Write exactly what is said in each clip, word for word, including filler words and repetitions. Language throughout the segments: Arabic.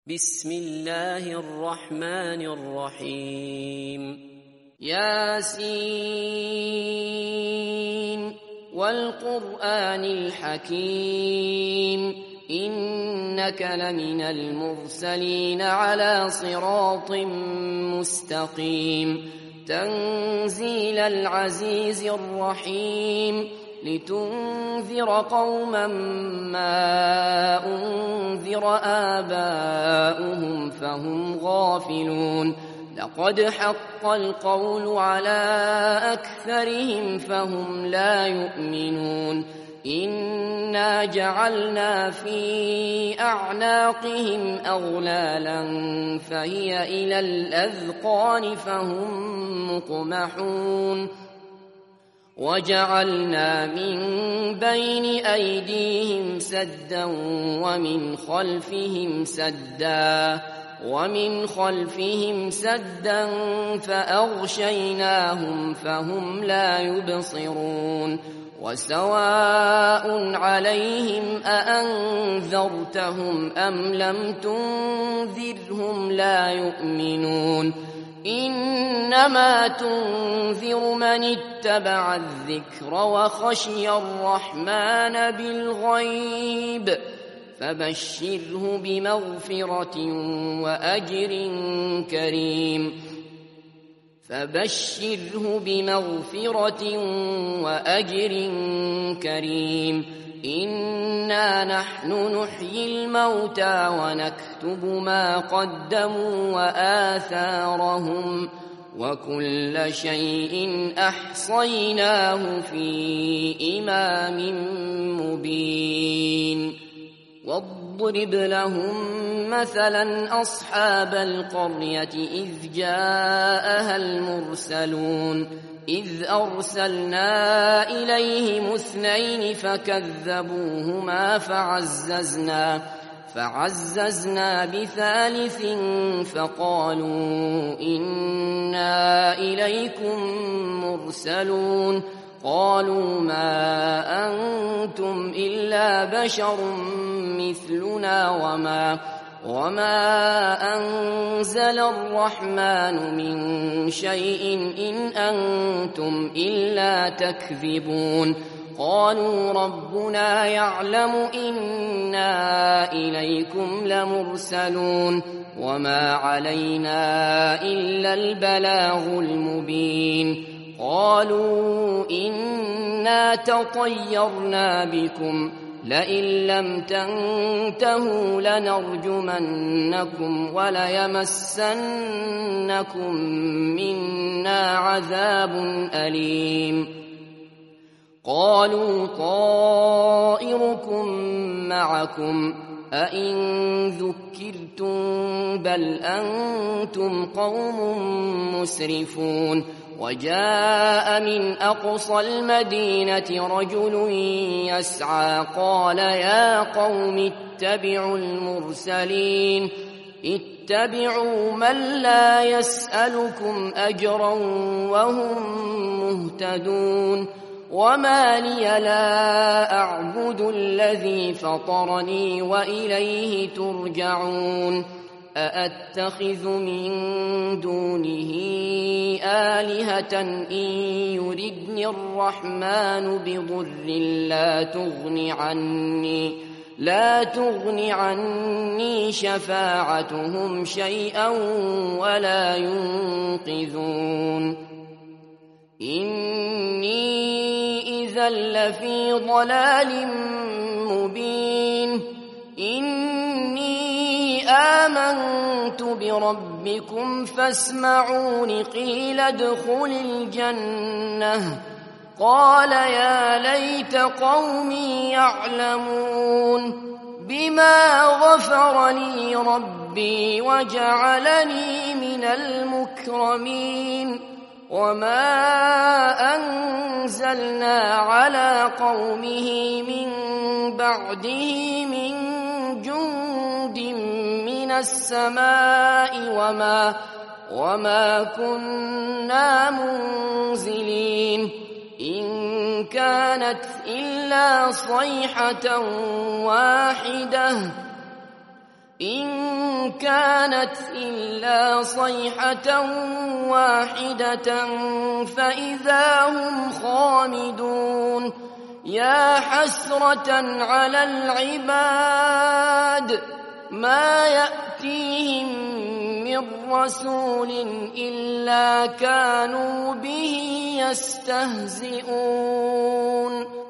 بسم الله الرحمن الرحيم ياسين والقرآن الحكيم إنك لمن المرسلين على صراط مستقيم تنزيل العزيز الرحيم لتنذر قوما ما أنذر آباؤهم فهم غافلون لقد حق القول على أكثرهم فهم لا يؤمنون إنا جعلنا في أعناقهم أغلالا فهي إلى الأذقان فهم مقمحون وجعلنا من بين أيديهم سدا ومن خلفهم سدا ومن خلفهم سدا فأغشيناهم فهم لا يبصرون وسواء عليهم أأنذرتهم أم لم تنذرهم لا يؤمنون إنما تنذر من اتبع الذكر وخشي الرحمن بالغيب فبشره بمغفرة وأجر كريم فبشره بمغفرة وأجر كريم إنا نحن نحيي الموتى ونكتب ما قدموا وآثارهم وكل شيء أحصيناه في إمام مبين واضرب لهم مثلا أصحاب القرية إذ جاءها المرسلون إذ أرسلنا إليهم اثنين فكذبوهما فعززنا فعززنا بثالث فقالوا إنا إليكم مرسلون قالوا ما أنتم إلا بشر مثلنا وما وما أنزل الرحمن من شيء إن أنتم إلا تكذبون قالوا ربنا يعلم إنا إليكم لمرسلون وما علينا إلا البلاغ المبين قالوا إنا تطيرنا بكم لئن لم تنتهوا لنرجمنكم وليمسنكم منا عذاب أليم قالوا طائركم معكم أئن ذكرتم بل أنتم قوم مسرفون وجاء من أقصى المدينة رجل يسعى قال يا قوم اتبعوا المرسلين اتبعوا من لا يسألكم أجرا وهم مهتدون وما لي لا أعبد الذي فطرني وإليه ترجعون أأتخذ من دونه آلهة إن يردني الرحمن بضر لا تغن عني لا تغن عني شفاعتهم شيئا ولا ينقذون إني إذا لفي ضلال مبين إني آمنت بربكم فاسمعون قيل ادخل الجنة قال يا ليت قومي يعلمون بما غفر لي ربي وجعلني من المكرمين وما أنزلنا على قومه من بعده من جند من السماء وما وما كنا منزلين إن كانت إلا صيحة واحدة إن كانت إلا صيحة واحدة فإذا هم خامدون يا حسرة على العباد ما يأتيهم من رسول إلا كانوا به يستهزئون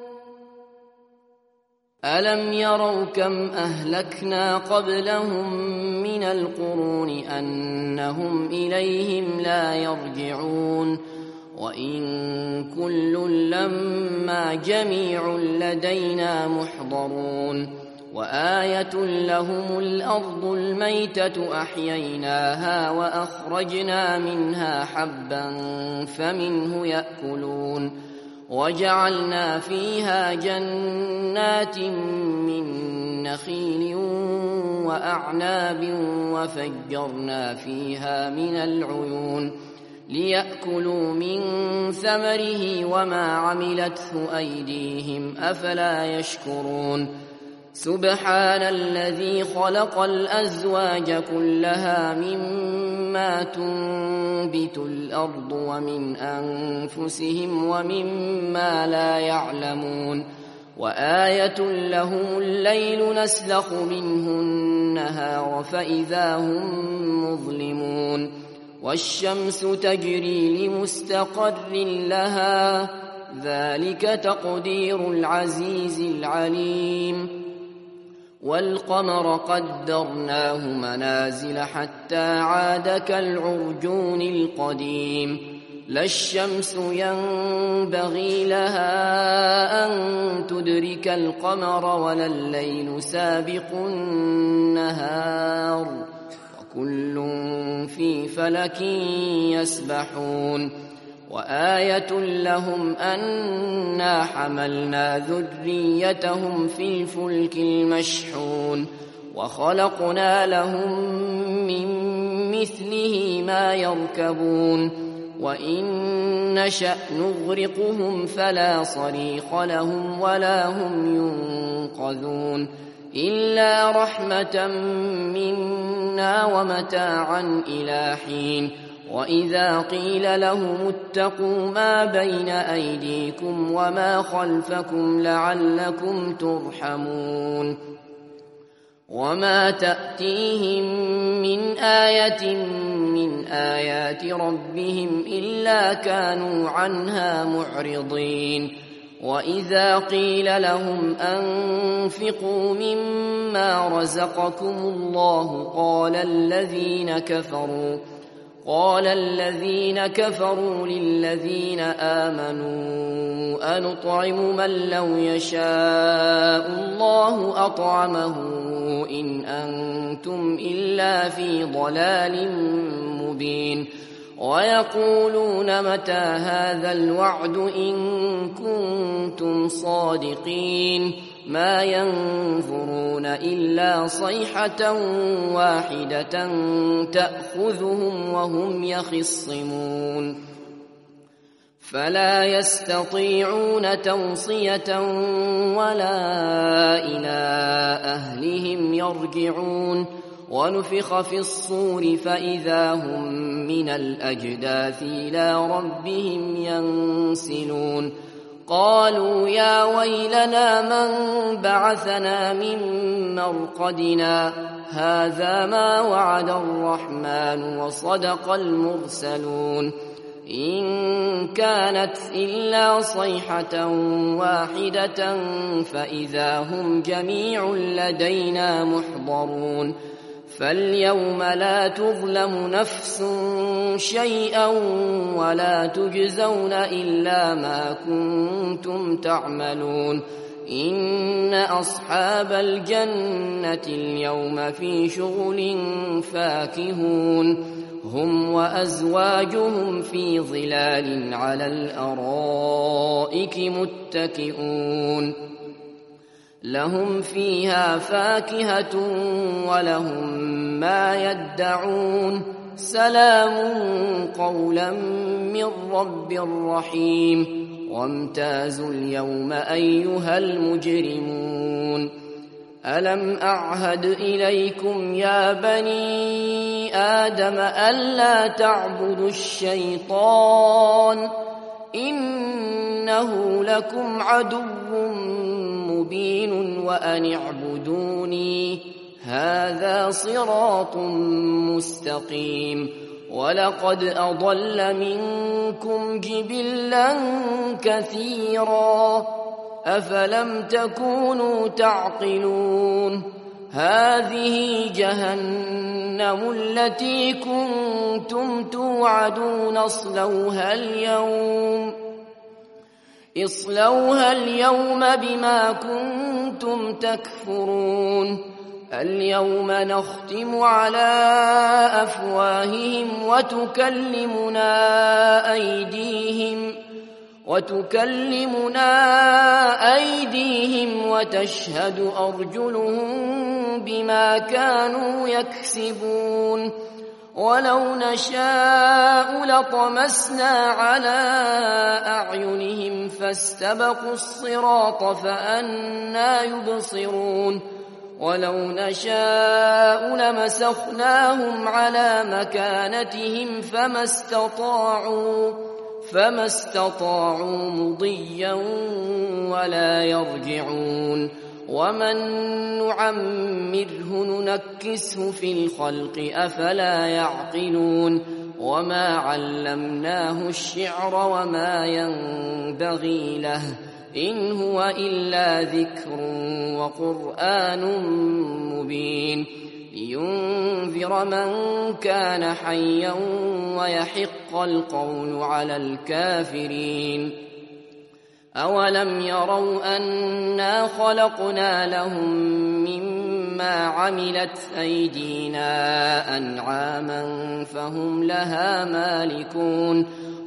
ألم يروا كم أهلكنا قبلهم من القرون أنهم إليهم لا يرجعون وإن كل لما جميع لدينا محضرون وآية لهم الأرض الميتة أحييناها وأخرجنا منها حبا فمنه يأكلون وجعلنا فيها جنات من نخيل وأعناب وفجرنا فيها من العيون ليأكلوا من ثمره وما عملته أيديهم أفلا يشكرون سبحان الذي خلق الأزواج كلها مما تنبت الأرض ومن أنفسهم ومما لا يعلمون وآية لهم الليل نسلخ منه النهار فإذا هم مظلمون والشمس تجري لمستقر لها ذلك تقدير العزيز العليم والقمر قدرناه منازل حتى عاد كالعرجون القديم لا الشمس ينبغي لها أن تدرك القمر ولا الليل سابق النهار وكل في فلك يسبحون وآية لهم أنا حملنا ذريتهم في الفلك المشحون وخلقنا لهم من مثله ما يركبون وإن نشأ نغرقهم فلا صريخ لهم ولا هم ينقذون إلا رحمة منا ومتاعا إلى حين وإذا قيل لهم اتقوا ما بين أيديكم وما خلفكم لعلكم ترحمون وما تأتيهم من آية من آيات ربهم إلا كانوا عنها معرضين وإذا قيل لهم أنفقوا مما رزقكم الله قال الذين كفروا قال الذين كفروا للذين آمنوا أنطعم من لو يشاء الله أطعمه إن أنتم إلا في ضلال مبين ويقولون متى هذا الوعد إن كنتم صادقين ما ينظرون إلا صيحة واحدة تأخذهم وهم يخصمون فلا يستطيعون توصية ولا إلى أهلهم يرجعون ونفخ في الصور فإذا هم من الأجداث إلى ربهم ينسلون قالوا يا ويلنا من بعثنا من مرقدنا هذا ما وعد الرحمن وصدق المرسلون إن كانت إلا صيحة واحدة فإذا هم جميع لدينا محضرون فاليوم لا تظلم نفس شيئا ولا تجزون إلا ما كنتم تعملون إن أصحاب الجنة اليوم في شغل فاكهون هم وأزواجهم في ظلال على الأرائك متكئون لهم فيها فاكهة ولهم ما يدعون سلام قولا من رب رحيم وامتازوا اليوم أيها المجرمون ألم أعهد إليكم يا بني آدم ألا تعبدوا الشيطان إنه لكم عدو مبين وأن اعبدوني هذا صراط مستقيم ولقد أضل منكم جبلا كثيرا أفلم تكونوا تعقلون هذه جهنم التي كنتم توعدون اصلوها اليوم اصلوها اليوم بما كنتم تكفرون اليوم نختم على أفواههم وتكلمنا أيديهم وتكلمنا أيديهم وتشهد أرجلهم بما كانوا يكسبون ولو نشاء لطمسنا على أعينهم فاستبقوا الصراط فأنى يبصرون ولو نشاء لمسخناهم على مكانتهم فما استطاعوا فما استطاعوا مضيا ولا يرجعون ومن نعمره ننكسه في الخلق أفلا يعقلون وما علمناه الشعر وما ينبغي له إن هو إلا ذكر وقرآن مبين لينذر من كان حيا ويحق القول على الكافرين أولم يروا أنا خلقنا لهم مما عملت أيدينا أنعاما فهم لها مالكون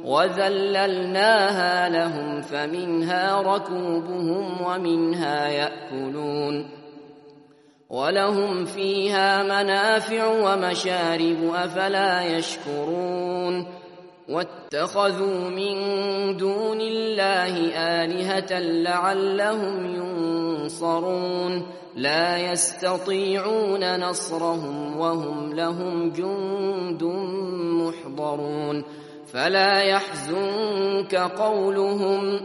وذللناها لهم فمنها ركوبهم ومنها يأكلون ولهم فيها منافع ومشارب أفلا يشكرون واتخذوا من دون الله آلهة لعلهم ينصرون لا يستطيعون نصرهم وهم لهم جند محضرون فلا يحزنك قولهم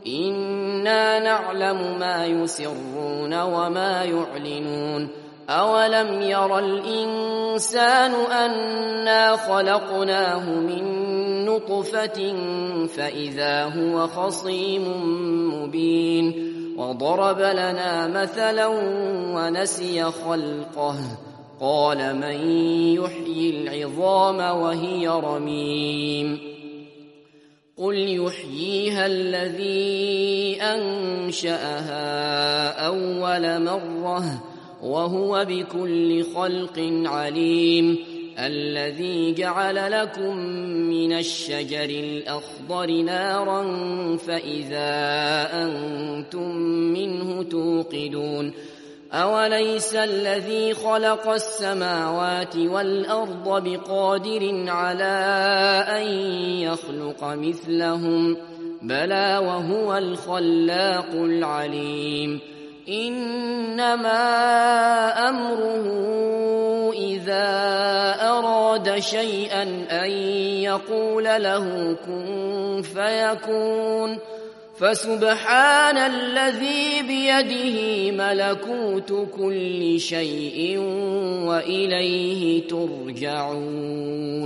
إنا نعلم ما يسرون وما يعلنون أولم ير الإنسان أنا خلقناه من نطفة فإذا هو خصيم مبين وضرب لنا مثلا ونسي خلقه قال من يحيي العظام وهي رميم قل يحييها الذي أنشأها أول مرة وهو بكل خلق عليم الذي جعل لكم من الشجر الأخضر نارا فإذا أنتم منه توقدون أوليس الذي خلق السماوات والأرض بقادر على أن يخلق مثلهم بلى وهو الخلاق العليم إنما أمره إذا أراد شيئا أن يقول له كن فيكون فسبحان الذي بيده ملكوت كل شيء وإليه ترجعون